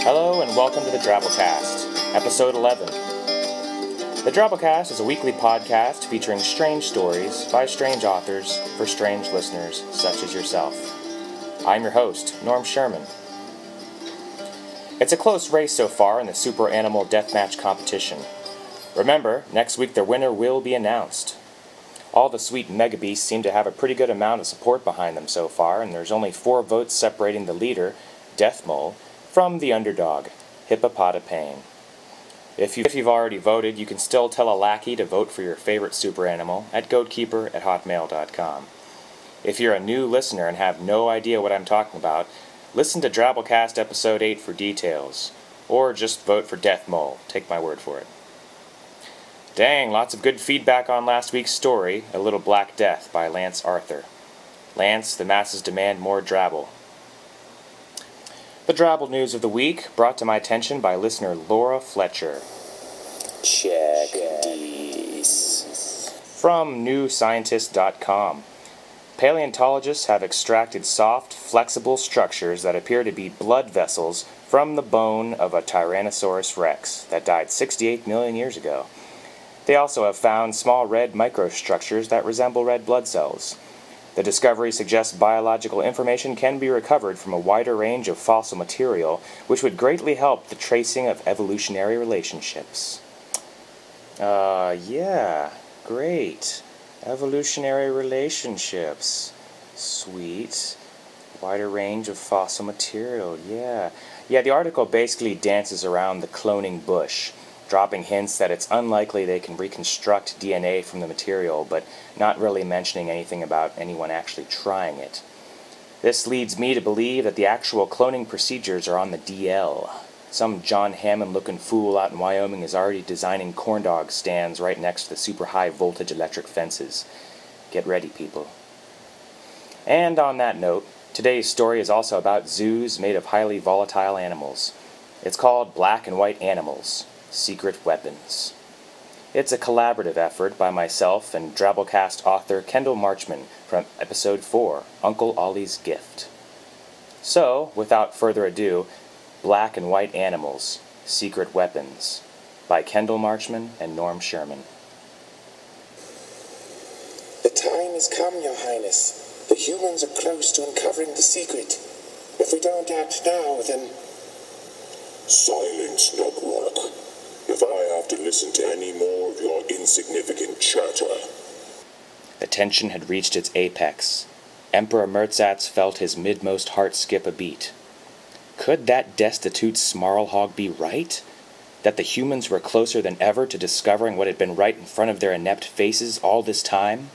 Hello and welcome to the Drabblecast, episode 11. The Drabblecast is a weekly podcast featuring strange stories by strange authors for strange listeners such as yourself. I'm your host, Norm Sherman. It's a close race so far in the Super Animal Deathmatch competition. Remember, next week the winner will be announced. All the sweet mega beasts seem to have a pretty good amount of support behind them so far, and there's only 4 votes separating the leader, Death Mole, from the underdog, Hippopotapane. If you've already voted, you can still tell a lackey to vote for your favorite super animal at goatkeeper@hotmail.com. If you're a new listener and have no idea what I'm talking about, listen to Drabblecast episode 8 for details. Or just vote for Death Mole. Take my word for it. Dang, lots of good feedback on last week's story, A Little Black Death by Lance Arthur. Lance, the masses demand more Drabble. The Drabble news of the week, brought to my attention by listener Laura Fletcher. Check these. From newscientist.com. Paleontologists have extracted soft, flexible structures that appear to be blood vessels from the bone of a Tyrannosaurus rex that died 68 million years ago. They also have found small red microstructures that resemble red blood cells. The discovery suggests biological information can be recovered from a wider range of fossil material, which would greatly help the tracing of evolutionary relationships. Yeah, great. Evolutionary relationships. Sweet. Wider range of fossil material, yeah. Yeah, the article basically dances around the cloning bush, dropping hints that it's unlikely they can reconstruct DNA from the material, but not really mentioning anything about anyone actually trying it. This leads me to believe that the actual cloning procedures are on the DL. Some John Hammond-looking fool out in Wyoming is already designing corn dog stands right next to the super high voltage electric fences. Get ready, people. And on that note, today's story is also about zoos made of highly volatile animals. It's called Black and White Animals: Secret Weapons. It's a collaborative effort by myself and Drabblecast author Kendall Marchman from episode 4, Uncle Ollie's Gift. So, without further ado, Black and White Animals: Secret Weapons by Kendall Marchman and Norm Sherman. The time has come, Your Highness. The humans are close to uncovering the secret. If we don't act now, then... Silence, Nugwark. If I have to listen to any more of your insignificant chatter. The tension had reached its apex. Emperor Mertzatz felt his midmost heart skip a beat. Could that destitute Smarlhog be right? That the humans were closer than ever to discovering what had been right in front of their inept faces all this time?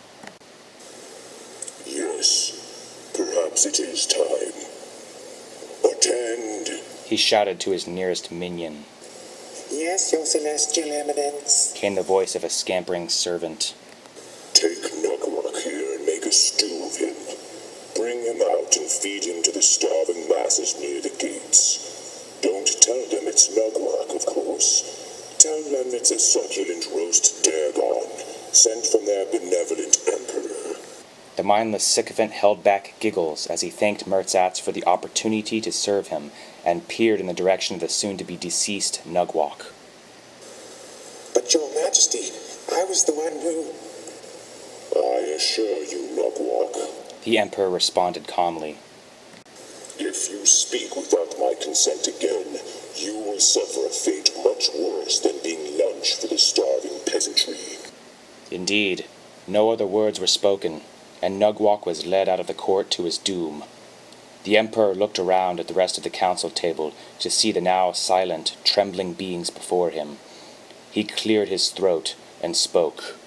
Yes, perhaps it is time. Attend, He shouted to his nearest minion. Yes, Your Celestial Eminence. Came the voice of a scampering servant. take Nugwark here and make a stew of him. Bring him out and feed him to the starving masses near the gates. Don't tell them it's Nugwark, of course. Tell them it's a succulent roast Dagon, sent from their benevolent emperor. The mindless sycophant held back giggles as he thanked Mertzatz for the opportunity to serve him and peered in the direction of the soon-to-be-deceased Nugwark. But Your Majesty, I was the one who... I assure you, Nugwark. The Emperor responded calmly. If you speak without my consent again, you will suffer a fate much worse than being lunch for the starving peasantry. Indeed, no other words were spoken, and Nugwark was led out of the court to his doom. The Emperor looked around at the rest of the council table to see the now silent, trembling beings before him. He cleared his throat and spoke.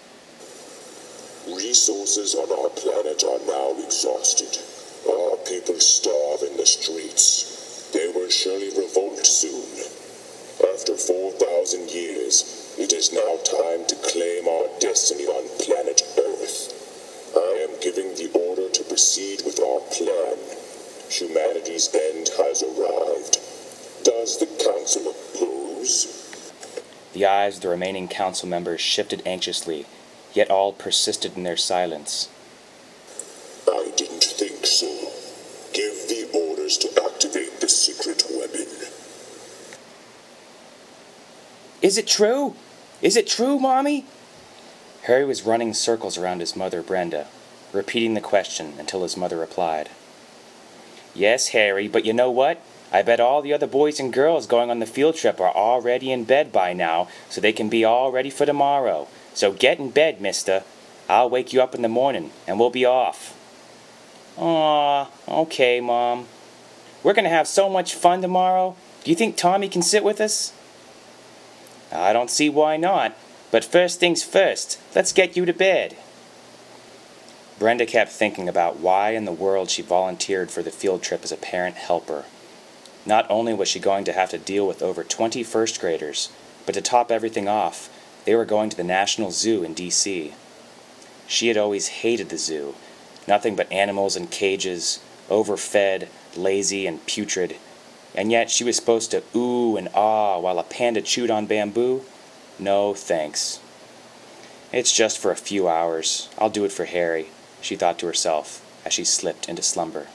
Resources on our planet are now exhausted. Our people starve in the streets. They will surely revolt soon. After 4,000 years, it is now time to claim our destiny on planet Earth. I am giving the order to proceed with our plan. Humanity's end has arrived. Does the council oppose? The eyes of the remaining council members shifted anxiously, yet all persisted in their silence. I didn't think so. give the orders to activate the secret weapon. Is it true? Is it true, Mommy? Harry was running circles around his mother, Brenda, repeating the question until his mother replied. Yes, Harry, but you know what? I bet all the other boys and girls going on the field trip are already in bed by now, so they can be all ready for tomorrow. So get in bed, mister. I'll wake you up in the morning, and we'll be off. Aw, okay, Mom. We're going to have so much fun tomorrow. Do you think Tommy can sit with us? I don't see why not. But first things first, let's get you to bed. Brenda kept thinking about why in the world she volunteered for the field trip as a parent helper. Not only was she going to have to deal with over 20 first graders, but to top everything off, they were going to the National Zoo in D.C. She had always hated the zoo. Nothing but animals in cages, overfed, lazy, and putrid. And yet she was supposed to ooh and ah while a panda chewed on bamboo? No, thanks. It's just for a few hours. I'll do it for Harry, she thought to herself as she slipped into slumber.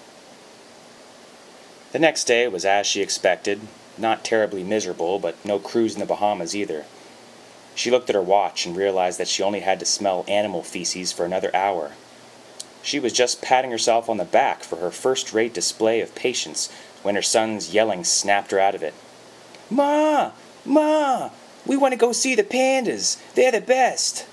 The next day was as she expected, not terribly miserable, but no cruise in the Bahamas either. She looked at her watch and realized that she only had to smell animal feces for another hour. She was just patting herself on the back for her first-rate display of patience when her son's yelling snapped her out of it. Ma! Ma! We want to go see the pandas. They're the best.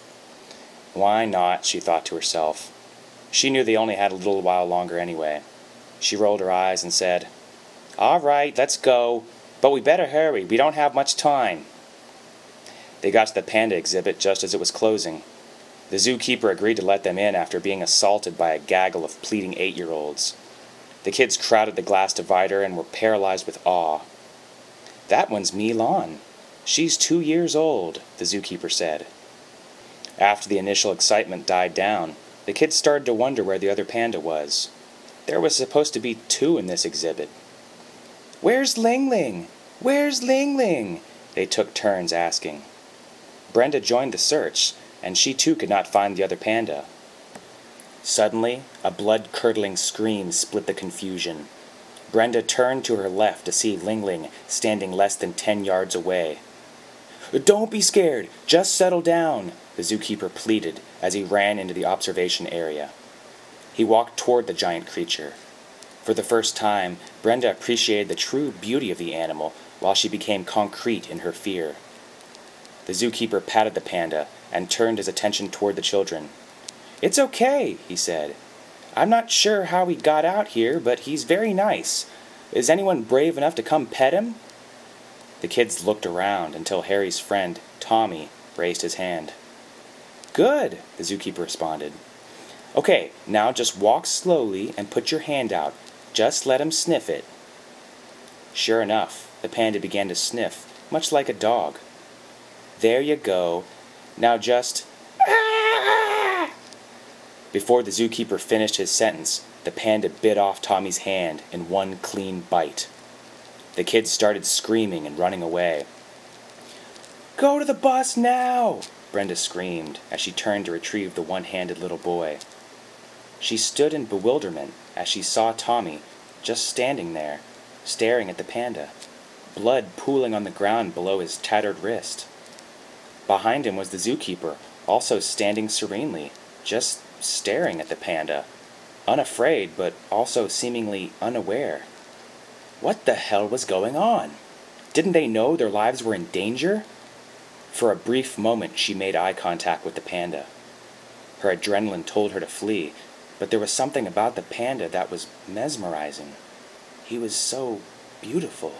Why not, she thought to herself. She knew they only had a little while longer anyway. She rolled her eyes and said, All right, let's go. But we better hurry. We don't have much time. They got to the panda exhibit just as it was closing. The zookeeper agreed to let them in after being assaulted by a gaggle of pleading 8-year-olds. The kids crowded the glass divider and were paralyzed with awe. That one's Milan. She's 2 years old, the zookeeper said. After the initial excitement died down, the kids started to wonder where the other panda was. There was supposed to be 2 in this exhibit. Where's Ling Ling? Where's Ling Ling? They took turns asking. Brenda joined the search, and she too could not find the other panda. Suddenly, a blood-curdling scream split the confusion. Brenda turned to her left to see Ling Ling standing less than 10 yards away. Don't be scared, just settle down, the zookeeper pleaded as he ran into the observation area. He walked toward the giant creature. For the first time, Brenda appreciated the true beauty of the animal while she became concrete in her fear. The zookeeper patted the panda and turned his attention toward the children. It's okay, he said. I'm not sure how he got out here, but he's very nice. Is anyone brave enough to come pet him? The kids looked around until Harry's friend, Tommy, raised his hand. Good, the zookeeper responded. Okay, now just walk slowly and put your hand out. Just let him sniff it. Sure enough, the panda began to sniff, much like a dog. There you go. Now just... Ah! Before the zookeeper finished his sentence, the panda bit off Tommy's hand in one clean bite. The kids started screaming and running away. Go to the bus now! Brenda screamed as she turned to retrieve the one-handed little boy. She stood in bewilderment as she saw Tommy just standing there, staring at the panda, blood pooling on the ground below his tattered wrist. Behind him was the zookeeper, also standing serenely, just staring at the panda, unafraid but also seemingly unaware. What the hell was going on? Didn't they know their lives were in danger? For a brief moment she made eye contact with the panda. Her adrenaline told her to flee, but there was something about the panda that was mesmerizing. He was so beautiful.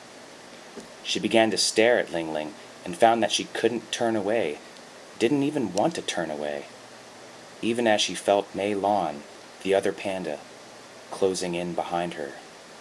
She began to stare at Ling Ling and found that she couldn't turn away, didn't even want to turn away, even as she felt Mei Lan, the other panda, closing in behind her.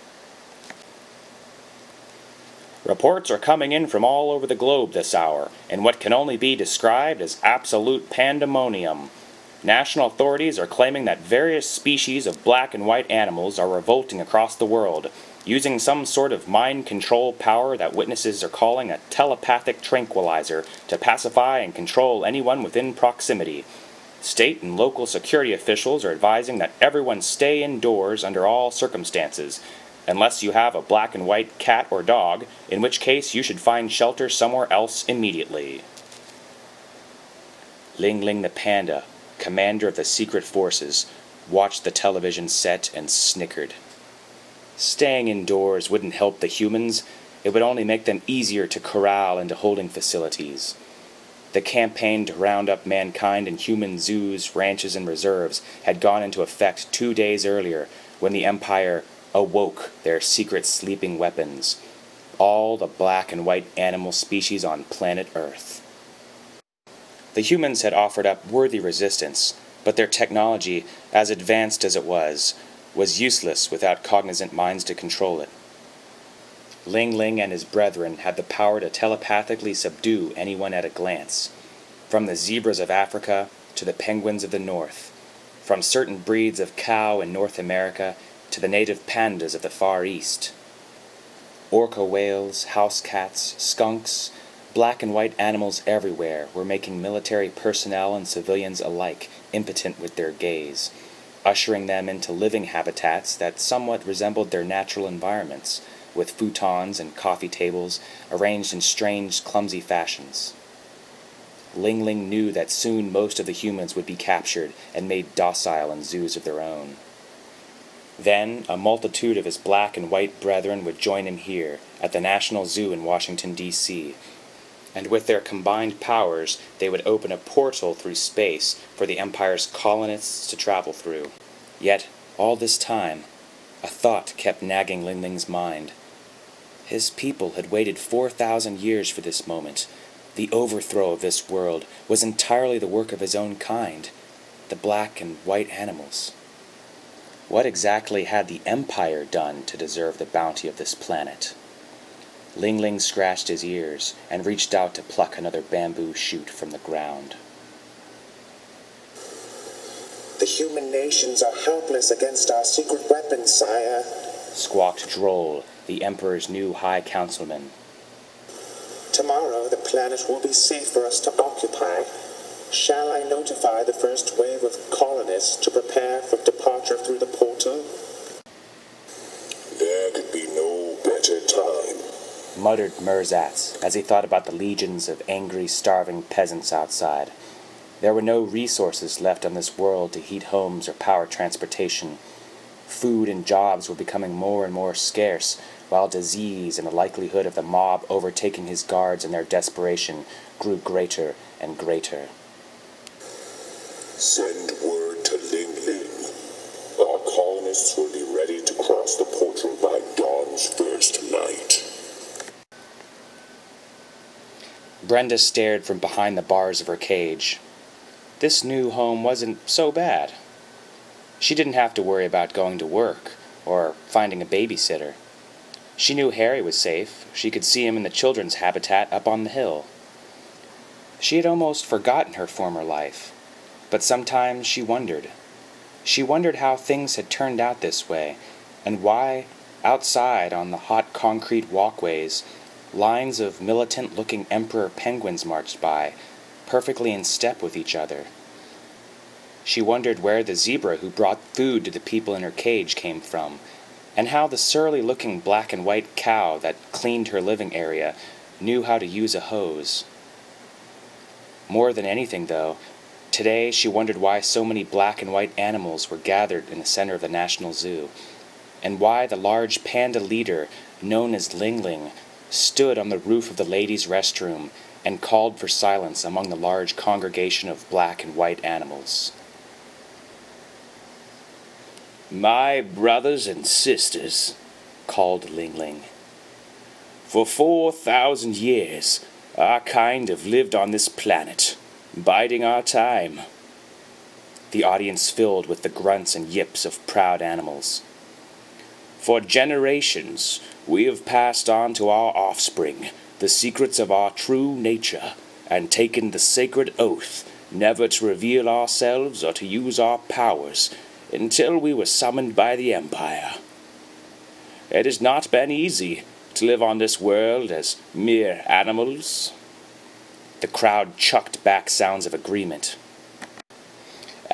Reports are coming in from all over the globe this hour, in what can only be described as absolute pandemonium. National authorities are claiming that various species of black and white animals are revolting across the world, using some sort of mind control power that witnesses are calling a telepathic tranquilizer to pacify and control anyone within proximity. State and local security officials are advising that everyone stay indoors under all circumstances, unless you have a black and white cat or dog, in which case you should find shelter somewhere else immediately. Ling Ling the panda, commander of the secret forces, watched the television set and snickered. Staying indoors wouldn't help the humans, it would only make them easier to corral into holding facilities. The campaign to round up mankind in human zoos, ranches, and reserves had gone into effect 2 days earlier when the Empire awoke their secret sleeping weapons, all the black and white animal species on planet Earth. The humans had offered up worthy resistance, but their technology, as advanced as it was useless without cognizant minds to control it. Ling Ling and his brethren had the power to telepathically subdue anyone at a glance, from the zebras of Africa to the penguins of the north, from certain breeds of cow in North America to the native pandas of the Far East. Orca whales, house cats, skunks, black and white animals everywhere were making military personnel and civilians alike impotent with their gaze, ushering them into living habitats that somewhat resembled their natural environments, with futons and coffee tables arranged in strange, clumsy fashions. Ling Ling knew that soon most of the humans would be captured and made docile in zoos of their own. Then a multitude of his black and white brethren would join him here, at the National Zoo in Washington, D.C., and with their combined powers they would open a portal through space for the Empire's colonists to travel through. Yet, all this time, a thought kept nagging Ling Ling's mind. His people had waited 4,000 years for this moment. The overthrow of this world was entirely the work of his own kind, the black and white animals. What exactly had the Empire done to deserve the bounty of this planet? Ling Ling scratched his ears and reached out to pluck another bamboo shoot from the ground. The human nations are helpless against our secret weapons, sire, squawked Droll, the Emperor's new High Councilman. Tomorrow the planet will be safe for us to occupy. Shall I notify the first wave of colonists to prepare for departure through the portal? There could be no better time, muttered Merzatz as he thought about the legions of angry, starving peasants outside. There were no resources left on this world to heat homes or power transportation. Food and jobs were becoming more and more scarce, while disease and the likelihood of the mob overtaking his guards in their desperation grew greater and greater. Send word to Ling Ling. Our colonists will be ready to cross the portal by dawn's first night. Brenda stared from behind the bars of her cage. This new home wasn't so bad. She didn't have to worry about going to work or finding a babysitter. She knew Harry was safe. She could see him in the children's habitat up on the hill. She had almost forgotten her former life, but sometimes she wondered. She wondered how things had turned out this way, and why, outside on the hot concrete walkways, lines of militant-looking emperor penguins marched by, perfectly in step with each other. She wondered where the zebra who brought food to the people in her cage came from, and how the surly-looking black and white cow that cleaned her living area knew how to use a hose. More than anything, though, today she wondered why so many black and white animals were gathered in the center of the National Zoo, and why the large panda leader, known as Ling Ling, stood on the roof of the ladies' restroom and called for silence among the large congregation of black and white animals. "My brothers and sisters," called Ling Ling. "For 4,000 years, our kind have lived on this planet, biding our time." The audience filled with the grunts and yips of proud animals. "For generations, we have passed on to our offspring the secrets of our true nature, and taken the sacred oath never to reveal ourselves or to use our powers until we were summoned by the Empire. It has not been easy to live on this world as mere animals." The crowd chucked back sounds of agreement.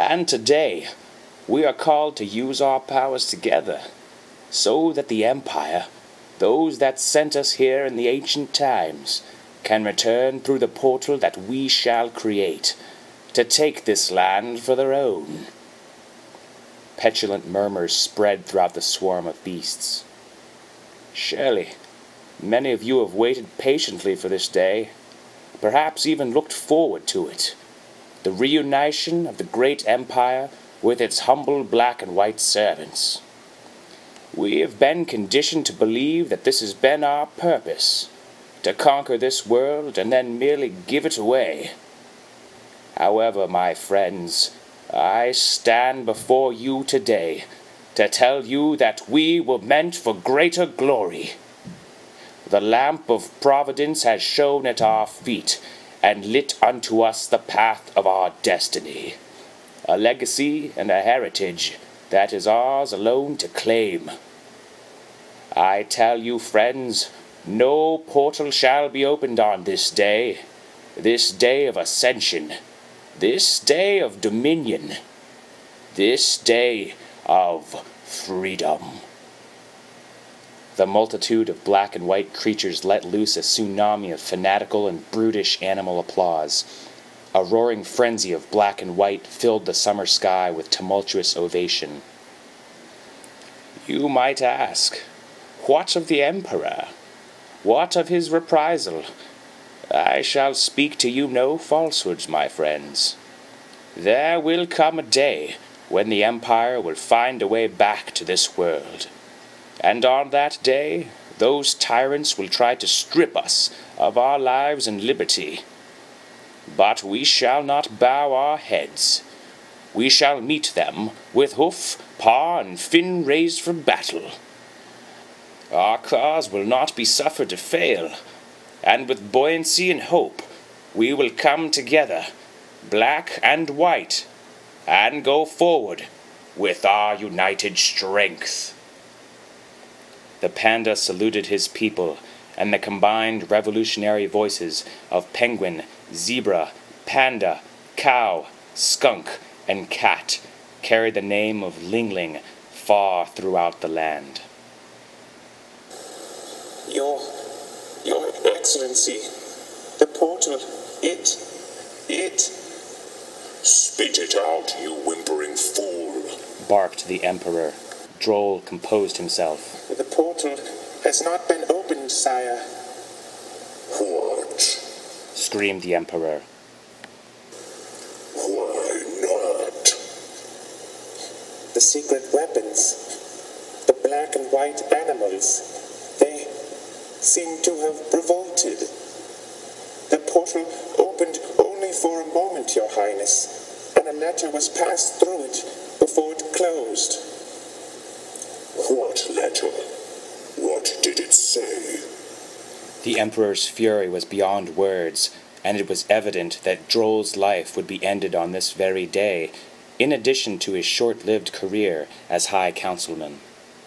And today, we are called to use our powers together, so that the Empire, those that sent us here in the ancient times, can return through the portal that we shall create, to take this land for their own. Petulant murmurs spread throughout the swarm of beasts. Surely, many of you have waited patiently for this day, perhaps even looked forward to it. The reunition of the great empire with its humble black and white servants. We have been conditioned to believe that this has been our purpose, to conquer this world and then merely give it away. However, my friends, I stand before you today to tell you that we were meant for greater glory. The lamp of providence has shone at our feet and lit unto us the path of our destiny, a legacy and a heritage that is ours alone to claim. I tell you, friends, no portal shall be opened on this day of ascension, this day of dominion, this day of freedom. The multitude of black and white creatures let loose a tsunami of fanatical and brutish animal applause. A roaring frenzy of black and white filled the summer sky with tumultuous ovation. You might ask, what of the Emperor? What of his reprisal? I shall speak to you no falsehoods, my friends. There will come a day when the Empire will find a way back to this world. And on that day, those tyrants will try to strip us of our lives and liberty. But we shall not bow our heads. We shall meet them with hoof, paw, and fin raised for battle. Our cause will not be suffered to fail, and with buoyancy and hope, we will come together, black and white, and go forward with our united strength. The panda saluted his people, and the combined revolutionary voices of penguin, zebra, panda, cow, skunk, and cat carried the name of Ling Ling far throughout the land. Your Excellency, the portal, it... Spit it out, you whimpering fool, barked the Emperor. Droll composed himself. The portal has not been opened, sire. What? Screamed the Emperor. Why not? The secret weapons, the black and white animals, they seem to have revolted. The portal opened only for a moment, Your Highness, and a letter was passed through it before it closed. What letter? What did it say? The Emperor's fury was beyond words, and it was evident that Droll's life would be ended on this very day, in addition to his short-lived career as High Councilman.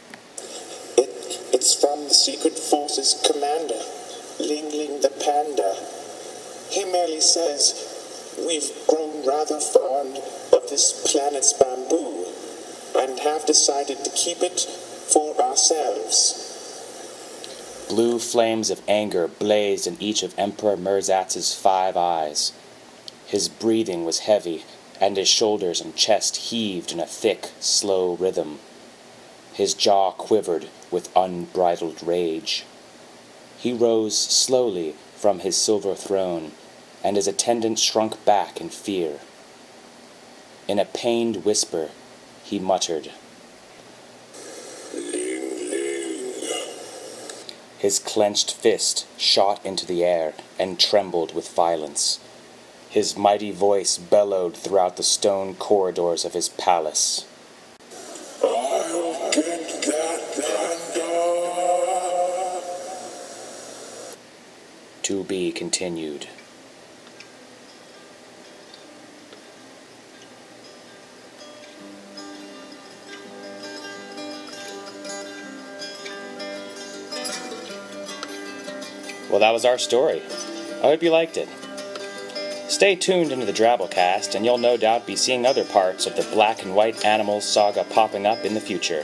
It's from the Secret Forces commander, Ling Ling the Panda. He merely says, we've grown rather fond of this planet's bamboo, and have decided to keep it for ourselves. Blue flames of anger blazed in each of Emperor Merzatz's 5 eyes. His breathing was heavy, and his shoulders and chest heaved in a thick, slow rhythm. His jaw quivered with unbridled rage. He rose slowly from his silver throne, and his attendants shrunk back in fear. In a pained whisper, he muttered, Ling Ling. His clenched fist shot into the air and trembled with violence. His mighty voice bellowed throughout the stone corridors of his palace. I'll get that panda. To be continued. Well, that was our story. I hope you liked it. Stay tuned into the Drabblecast, and you'll no doubt be seeing other parts of the Black and White Animals saga popping up in the future.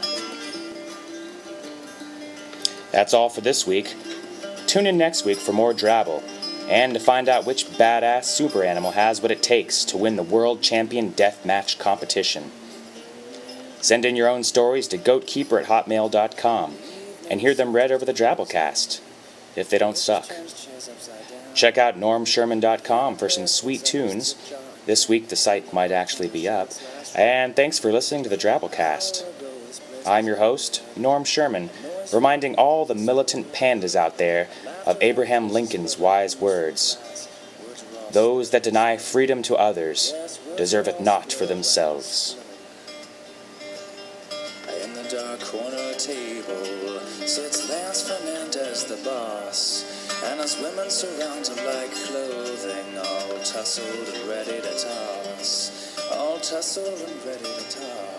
That's all for this week. Tune in next week for more Drabble, and to find out which badass super animal has what it takes to win the World Champion Deathmatch competition. Send in your own stories to goatkeeper@hotmail.com and hear them read over the Drabblecast, if they don't suck. Check out normsherman.com for some sweet tunes. This week the site might actually be up. And thanks for listening to the Drabblecast. I'm your host, Norm Sherman, reminding all the militant pandas out there of Abraham Lincoln's wise words. Those that deny freedom to others deserve it not for themselves. In the dark corner table sits Lance Fernandez, the boss, and his women surround him like clothing, all tussled and ready to toss, all tussled and ready to toss.